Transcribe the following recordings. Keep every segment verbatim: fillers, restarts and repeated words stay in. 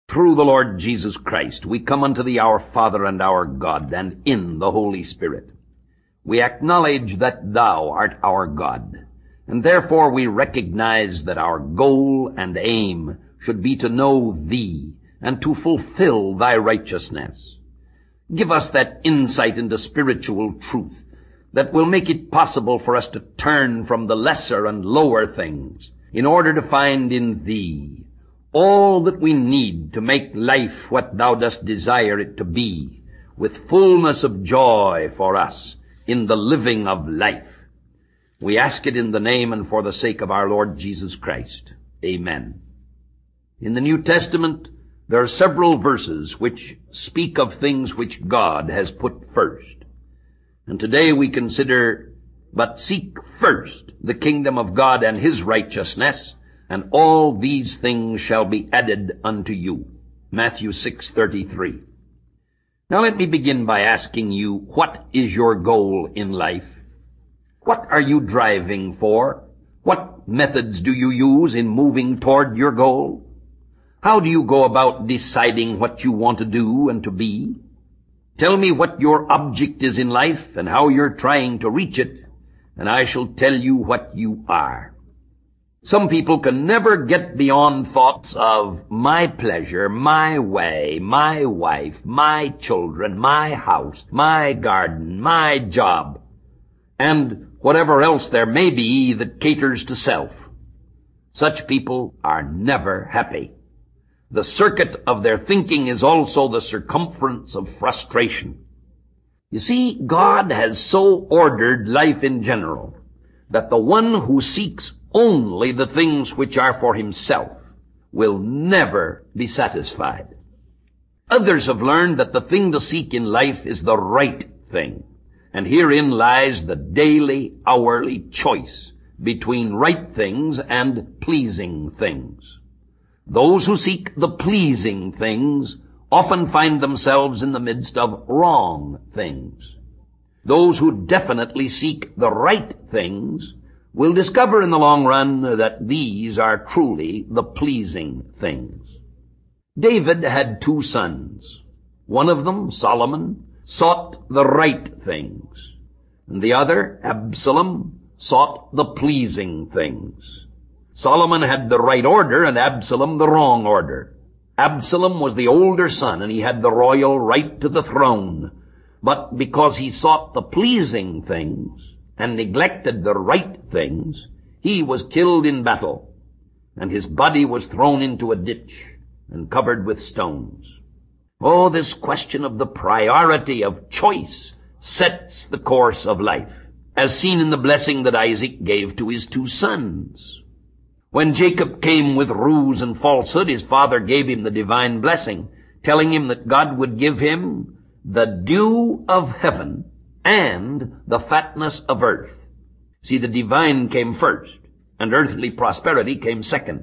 Through the Lord Jesus Christ, we come unto thee, our Father and our God, and in the Holy Spirit. We acknowledge that thou art our God, and therefore we recognize that our goal and aim should be to know thee and to fulfill thy righteousness. Give us that insight into spiritual truth that will make it possible for us to turn from the lesser and lower things in order to find in thee all that we need to make life what thou dost desire it to be, with fullness of joy for us in the living of life. We ask it in the name and for the sake of our Lord Jesus Christ. Amen. In the New Testament, there are several verses which speak of things which God has put first. And today we consider, but seek first the kingdom of God and his righteousness, and all these things shall be added unto you. Matthew six thirty-three. Now let me begin by asking you, what is your goal in life? What are you driving for? What methods do you use in moving toward your goal? How do you go about deciding what you want to do and to be? Tell me what your object is in life and how you're trying to reach it, and I shall tell you what you are. Some people can never get beyond thoughts of my pleasure, my way, my wife, my children, my house, my garden, my job, and whatever else there may be that caters to self. Such people are never happy. The circuit of their thinking is also the circumference of frustration. You see, God has so ordered life in general that the one who seeks only the things which are for himself will never be satisfied. Others have learned that the thing to seek in life is the right thing, and herein lies the daily, hourly choice between right things and pleasing things. Those who seek the pleasing things often find themselves in the midst of wrong things. Those who definitely seek the right things will discover in the long run that these are truly the pleasing things. David had two sons. One of them, Solomon, sought the right things, and the other, Absalom, sought the pleasing things. Solomon had the right order and Absalom the wrong order. Absalom was the older son, and he had the royal right to the throne. But because he sought the pleasing things and neglected the right things, he was killed in battle, and his body was thrown into a ditch and covered with stones. Oh, this question of the priority of choice sets the course of life, as seen in the blessing that Isaac gave to his two sons. When Jacob came with ruse and falsehood, his father gave him the divine blessing, telling him that God would give him the dew of heaven and the fatness of earth. See, the divine came first, and earthly prosperity came second.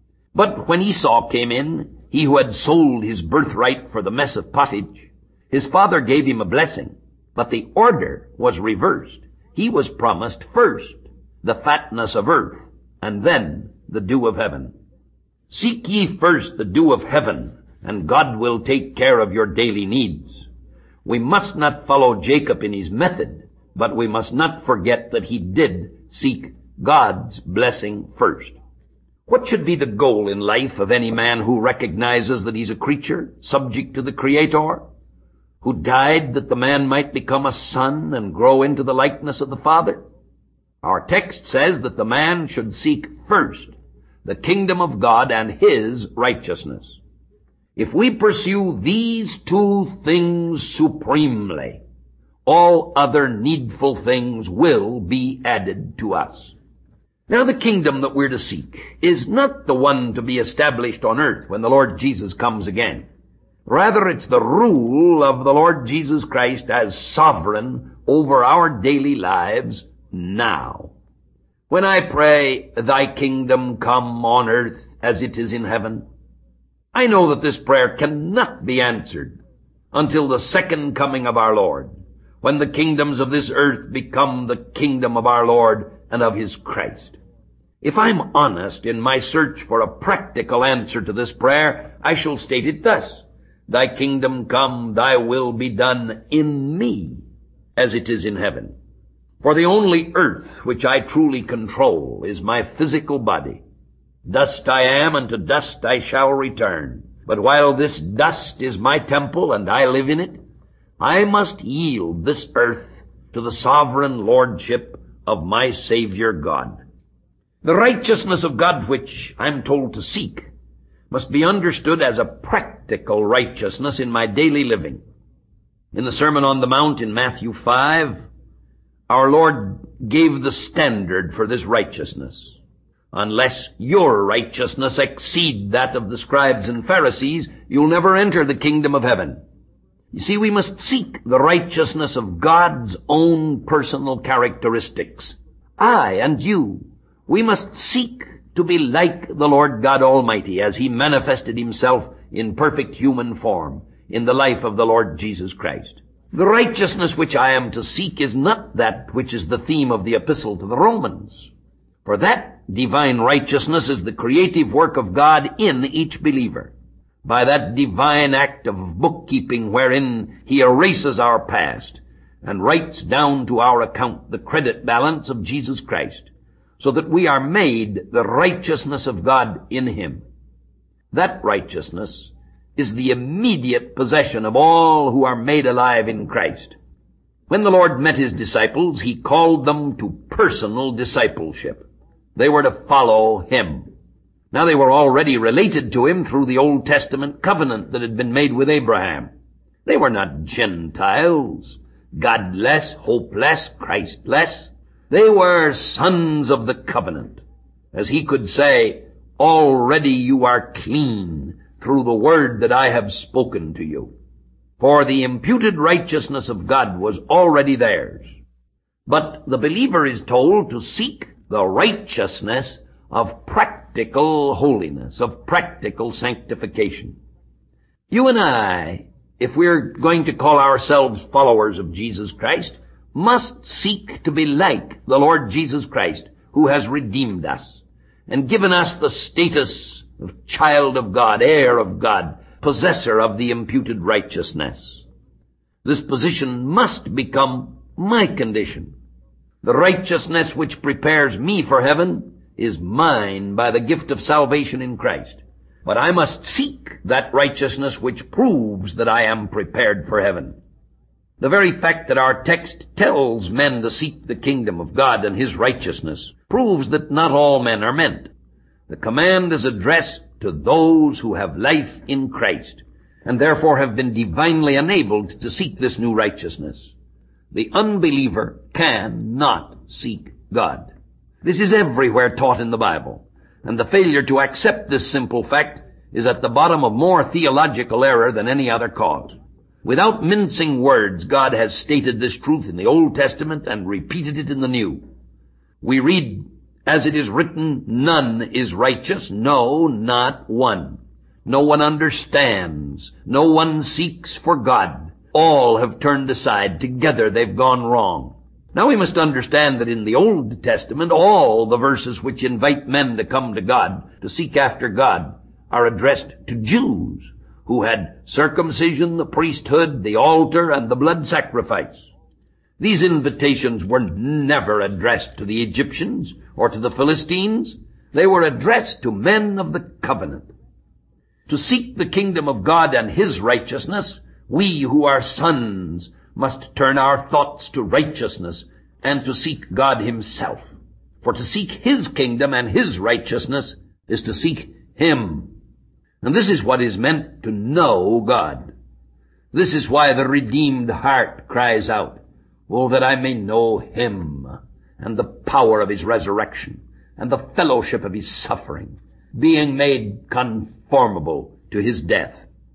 But when Esau came in, he who had sold his birthright for the mess of pottage, his father gave him a blessing, but the order was reversed. He was promised first the fatness of earth, and then the dew of heaven. Seek ye first the dew of heaven, and God will take care of your daily needs. We must not follow Jacob in his method, but we must not forget that he did seek God's blessing first. What should be the goal in life of any man who recognizes that he's a creature subject to the Creator, who died that the man might become a son and grow into the likeness of the Father? Our text says that the man should seek first the kingdom of God and his righteousness. If we pursue these two things supremely, all other needful things will be added to us. Now, the kingdom that we're to seek is not the one to be established on earth when the Lord Jesus comes again. Rather, it's the rule of the Lord Jesus Christ as sovereign over our daily lives now. When I pray, thy kingdom come on earth as it is in heaven, I know that this prayer cannot be answered until the second coming of our Lord, when the kingdoms of this earth become the kingdom of our Lord and of his Christ. If I'm honest in my search for a practical answer to this prayer, I shall state it thus: Thy kingdom come, thy will be done in me, as it is in heaven. For the only earth which I truly control is my physical body. Dust I am, and to dust I shall return. But while this dust is my temple, and I live in it, I must yield this earth to the sovereign lordship of my Savior God. The righteousness of God which I'm told to seek must be understood as a practical righteousness in my daily living. In the Sermon on the Mount in Matthew five, our Lord gave the standard for this righteousness. Unless your righteousness exceed that of the scribes and Pharisees, you'll never enter the kingdom of heaven. You see, we must seek the righteousness of God's own personal characteristics. I and you, we must seek to be like the Lord God Almighty as He manifested Himself in perfect human form in the life of the Lord Jesus Christ. The righteousness which I am to seek is not that which is the theme of the epistle to the Romans. For that divine righteousness is the creative work of God in each believer. By that divine act of bookkeeping wherein He erases our past and writes down to our account the credit balance of Jesus Christ, so that we are made the righteousness of God in Him. That righteousness is the immediate possession of all who are made alive in Christ. When the Lord met His disciples, He called them to personal discipleship. They were to follow Him. Now they were already related to Him through the Old Testament covenant that had been made with Abraham. They were not Gentiles, godless, hopeless, Christless. They were sons of the covenant. As He could say, already you are clean through the word that I have spoken to you. For the imputed righteousness of God was already theirs. But the believer is told to seek the righteousness of practical holiness, of practical sanctification. You and I, if we're going to call ourselves followers of Jesus Christ, must seek to be like the Lord Jesus Christ, who has redeemed us and given us the status of child of God, heir of God, possessor of the imputed righteousness. This position must become my condition. The righteousness which prepares me for heaven is mine by the gift of salvation in Christ. But I must seek that righteousness which proves that I am prepared for heaven. The very fact that our text tells men to seek the kingdom of God and His righteousness proves that not all men are meant. The command is addressed to those who have life in Christ and therefore have been divinely enabled to seek this new righteousness. The unbeliever cannot seek God. This is everywhere taught in the Bible, and the failure to accept this simple fact is at the bottom of more theological error than any other cause. Without mincing words, God has stated this truth in the Old Testament and repeated it in the New. We read, as it is written, none is righteous, no, not one. No one understands, no one seeks for God. All have turned aside, together they've gone wrong. Now we must understand that in the Old Testament, all the verses which invite men to come to God, to seek after God, are addressed to Jews who had circumcision, the priesthood, the altar, and the blood sacrifice. These invitations were never addressed to the Egyptians or to the Philistines. They were addressed to men of the covenant. To seek the kingdom of God and His righteousness, we who are sons must turn our thoughts to righteousness and to seek God Himself. For to seek His kingdom and His righteousness is to seek Him. And this is what is meant to know God. This is why the redeemed heart cries out, "Oh, that I may know Him, and the power of His resurrection, and the fellowship of His suffering, being made conformable to His death."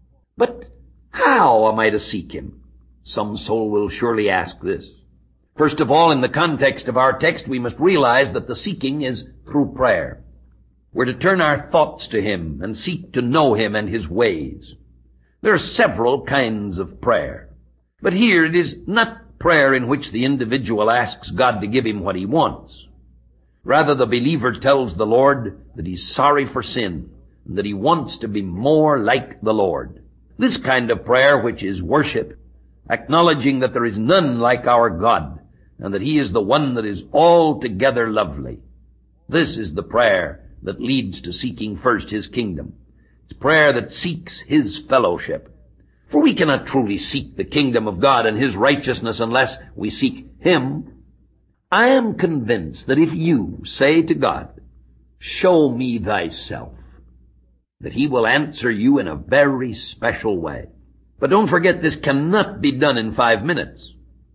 But how am I to seek Him? Some soul will surely ask this. First of all, in the context of our text, we must realize that the seeking is through prayer. We're to turn our thoughts to Him and seek to know Him and His ways. There are several kinds of prayer. But here it is not prayer in which the individual asks God to give him what he wants. Rather, the believer tells the Lord that he's sorry for sin and that he wants to be more like the Lord. This kind of prayer, which is worship, acknowledging that there is none like our God and that he is the one that is altogether lovely. This is the prayer that leads to seeking first his kingdom. It's prayer that seeks his fellowship. For we cannot truly seek the kingdom of God and his righteousness unless we seek him. I am convinced that if you say to God, "Show me thyself," that he will answer you in a very special way. But don't forget, this cannot be done in five minutes.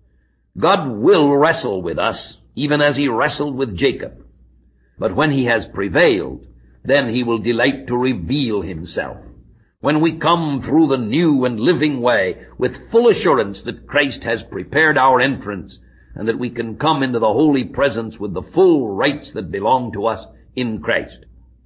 God will wrestle with us, even as he wrestled with Jacob. But when he has prevailed, then he will delight to reveal himself. When we come through the new and living way with full assurance that Christ has prepared our entrance and that we can come into the holy presence with the full rights that belong to us in Christ.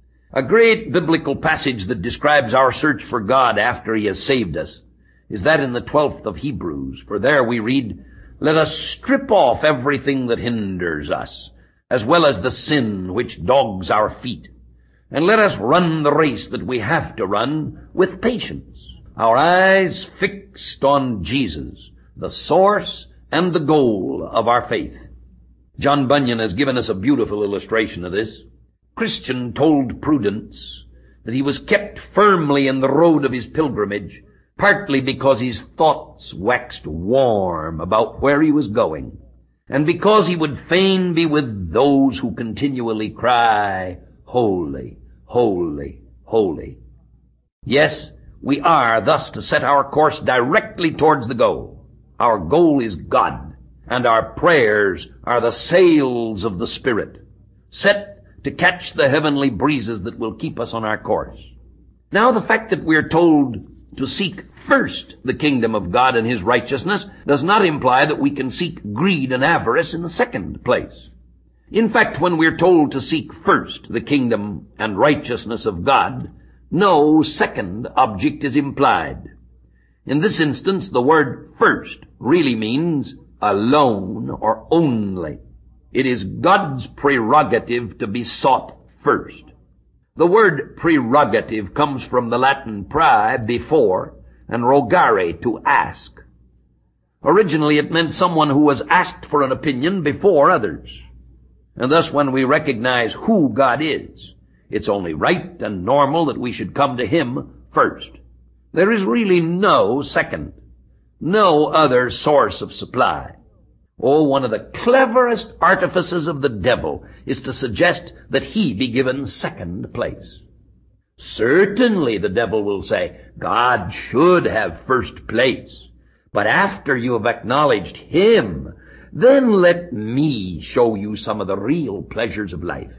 A great biblical passage that describes our search for God after he has saved us is that in the twelfth of Hebrews. For there we read, "Let us strip off everything that hinders us, as well as the sin which dogs our feet. And let us run the race that we have to run with patience, our eyes fixed on Jesus, the source and the goal of our faith." John Bunyan has given us a beautiful illustration of this. Christian told Prudence that he was kept firmly in the road of his pilgrimage, partly because his thoughts waxed warm about where he was going, and because he would fain be with those who continually cry, "Holy, holy, holy." Yes, we are thus to set our course directly towards the goal. Our goal is God, and our prayers are the sails of the Spirit, set to catch the heavenly breezes that will keep us on our course. Now, the fact that we're told to seek first the kingdom of God and his righteousness does not imply that we can seek greed and avarice in the second place. In fact, when we're told to seek first the kingdom and righteousness of God, no second object is implied. In this instance, the word first really means alone or only. It is God's prerogative to be sought first. The word prerogative comes from the Latin prae, before, and rogare, to ask. Originally, it meant someone who was asked for an opinion before others. And thus, when we recognize who God is, it's only right and normal that we should come to him first. There is really no second, no other source of supply. Oh, one of the cleverest artifices of the devil is to suggest that he be given second place. Certainly, the devil will say, God should have first place. But after you have acknowledged him, then let me show you some of the real pleasures of life.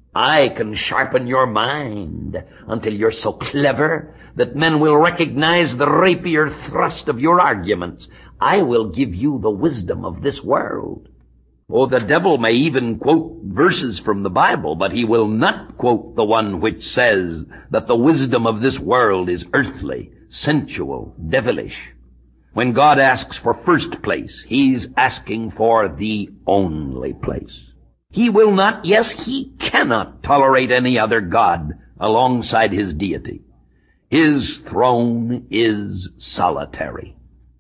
I can sharpen your mind until you're so clever that men will recognize the rapier thrust of your arguments. I will give you the wisdom of this world. Oh, the devil may even quote verses from the Bible, but he will not quote the one which says that the wisdom of this world is earthly, sensual, devilish. When God asks for first place, he's asking for the only place. He will not, yes, he cannot tolerate any other God alongside his deity. His throne is solitary.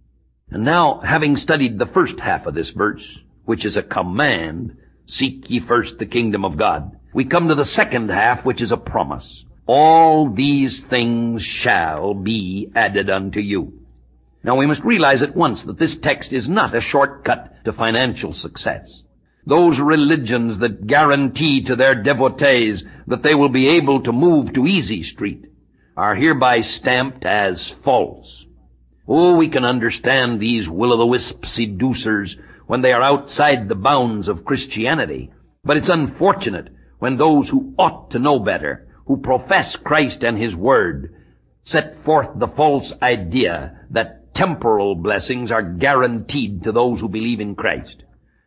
And now, having studied the first half of this verse, which is a command, seek ye first the kingdom of God, we come to the second half, which is a promise. All these things shall be added unto you. Now, we must realize at once that this text is not a shortcut to financial success. Those religions that guarantee to their devotees that they will be able to move to Easy Street are hereby stamped as false. Oh, we can understand these will-o'-the-wisp seducers when they are outside the bounds of Christianity, but it's unfortunate when those who ought to know better, who profess Christ and his word, set forth the false idea that temporal blessings are guaranteed to those who believe in Christ.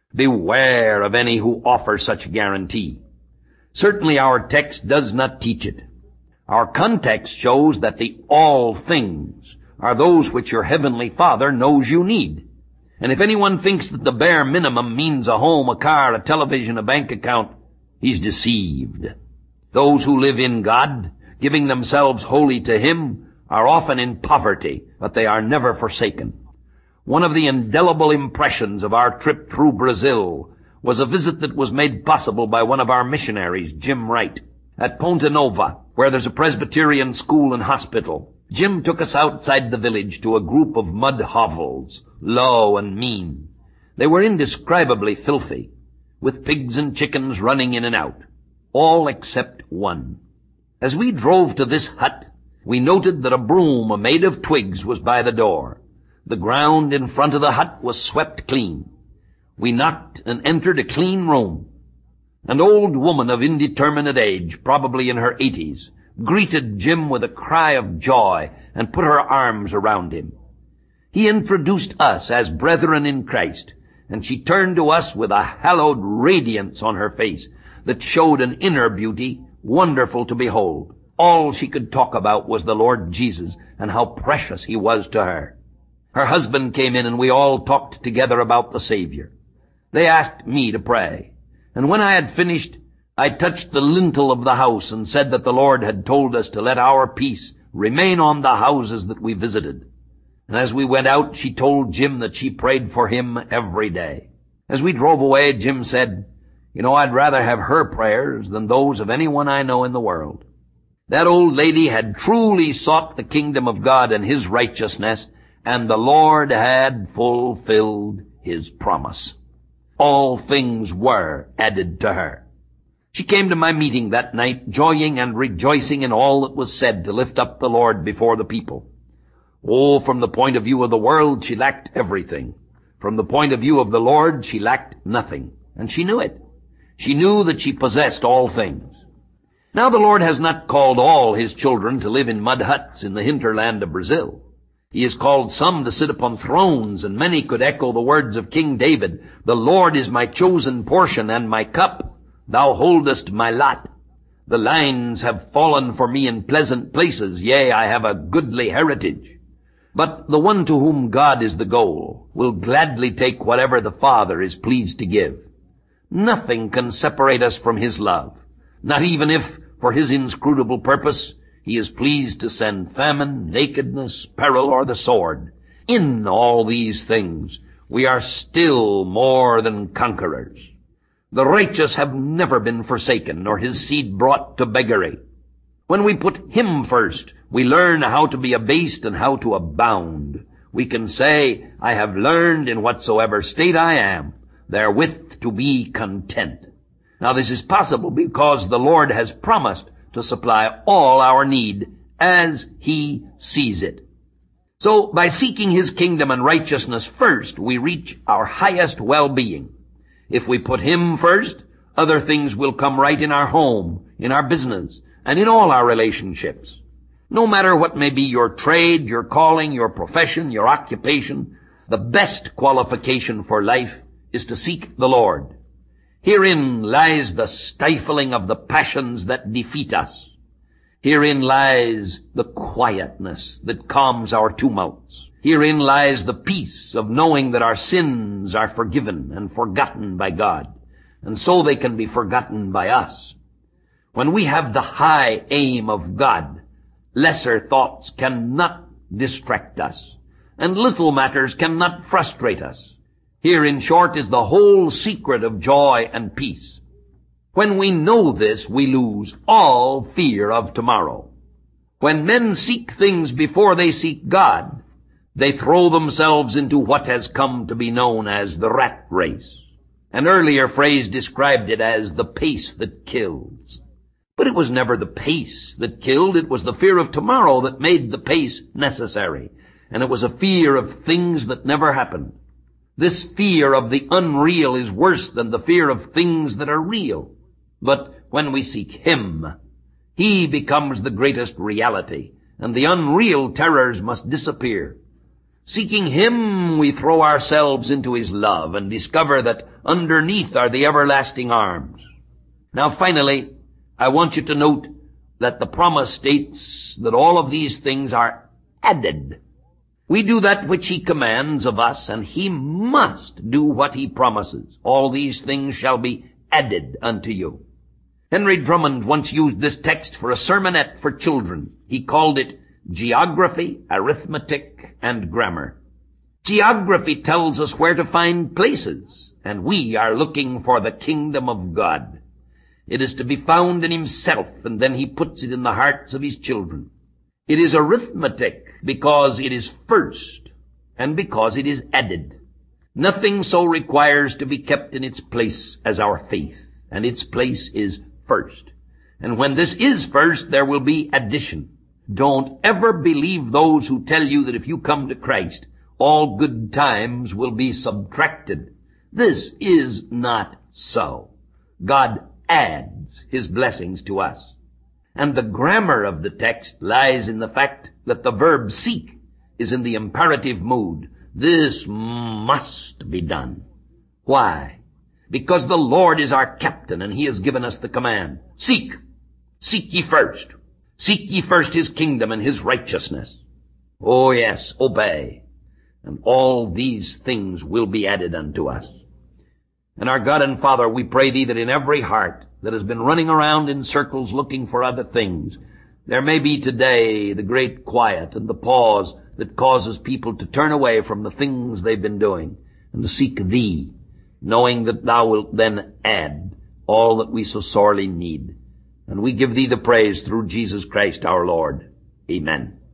Beware of any who offer such guarantee. Certainly our text does not teach it. Our context shows that the all things are those which your heavenly Father knows you need. And if anyone thinks that the bare minimum means a home, a car, a television, a bank account, he's deceived. Those who live in God, giving themselves wholly to Him, are often in poverty, but they are never forsaken. One of the indelible impressions of our trip through Brazil was a visit that was made possible by one of our missionaries, Jim Wright, at Ponta Nova, where there's a Presbyterian school and hospital. Jim took us outside the village to a group of mud hovels, low and mean. They were indescribably filthy, with pigs and chickens running in and out, all except one. As we drove to this hut, we noted that a broom made of twigs was by the door. The ground in front of the hut was swept clean. We knocked and entered a clean room. An old woman of indeterminate age, probably in her eighties, greeted Jim with a cry of joy and put her arms around him. He introduced us as brethren in Christ, and she turned to us with a hallowed radiance on her face that showed an inner beauty wonderful to behold. All she could talk about was the Lord Jesus and how precious He was to her. Her husband came in and we all talked together about the Savior. They asked me to pray, and when I had finished, I touched the lintel of the house and said that the Lord had told us to let our peace remain on the houses that we visited. And as we went out, she told Jim that she prayed for him every day. As we drove away, Jim said, "You know, I'd rather have her prayers than those of anyone I know in the world." That old lady had truly sought the kingdom of God and His righteousness, and the Lord had fulfilled His promise. All things were added to her. She came to my meeting that night, joying and rejoicing in all that was said to lift up the Lord before the people. Oh, from the point of view of the world, she lacked everything. From the point of view of the Lord, she lacked nothing. And she knew it. She knew that she possessed all things. Now the Lord has not called all His children to live in mud huts in the hinterland of Brazil. He has called some to sit upon thrones, and many could echo the words of King David, "The Lord is my chosen portion and my cup. Thou holdest my lot. The lines have fallen for me in pleasant places. Yea, I have a goodly heritage." But the one to whom God is the goal will gladly take whatever the Father is pleased to give. Nothing can separate us from His love, not even if, for His inscrutable purpose, He is pleased to send famine, nakedness, peril, or the sword. In all these things, we are still more than conquerors. The righteous have never been forsaken, nor his seed brought to beggary. When we put Him first, we learn how to be abased and how to abound. We can say, "I have learned in whatsoever state I am, therewith to be content." Now this is possible because the Lord has promised to supply all our need as He sees it. So by seeking His kingdom and righteousness first, we reach our highest well-being. If we put Him first, other things will come right in our home, in our business, and in all our relationships. No matter what may be your trade, your calling, your profession, your occupation, the best qualification for life is to seek the Lord. Herein lies the stifling of the passions that defeat us. Herein lies the quietness that calms our tumults. Herein lies the peace of knowing that our sins are forgiven and forgotten by God, and so they can be forgotten by us. When we have the high aim of God, lesser thoughts cannot distract us, and little matters cannot frustrate us. Here, in short, is the whole secret of joy and peace. When we know this, we lose all fear of tomorrow. When men seek things before they seek God, they throw themselves into what has come to be known as the rat race. An earlier phrase described it as the pace that kills. But it was never the pace that killed. It was the fear of tomorrow that made the pace necessary. And it was a fear of things that never happened. This fear of the unreal is worse than the fear of things that are real. But when we seek Him, He becomes the greatest reality, and the unreal terrors must disappear. Seeking Him, we throw ourselves into His love and discover that underneath are the everlasting arms. Now finally, I want you to note that the promise states that all of these things are added. We do that which He commands of us, and He must do what He promises. All these things shall be added unto you. Henry Drummond once used this text for a sermonette for children. He called it Geography, Arithmetic, and Grammar. Geography tells us where to find places, and we are looking for the kingdom of God. It is to be found in himself, and then he puts it in the hearts of his children. It is arithmetic because it is first, and because it is added. Nothing so requires to be kept in its place as our faith, and its place is first. And when this is first, there will be addition. Don't ever believe those who tell you that if you come to Christ, all good times will be subtracted. This is not so. God adds his blessings to us. And the grammar of the text lies in the fact that the verb seek is in the imperative mood. This must be done. Why? Because the Lord is our captain and he has given us the command. Seek. Seek ye first. Seek ye first his kingdom and his righteousness. Oh yes, obey. And all these things will be added unto us. And our God and Father, we pray thee that in every heart that has been running around in circles looking for other things, there may be today the great quiet and the pause that causes people to turn away from the things they've been doing and to seek thee, knowing that thou wilt then add all that we so sorely need. And we give thee the praise through Jesus Christ our Lord. Amen.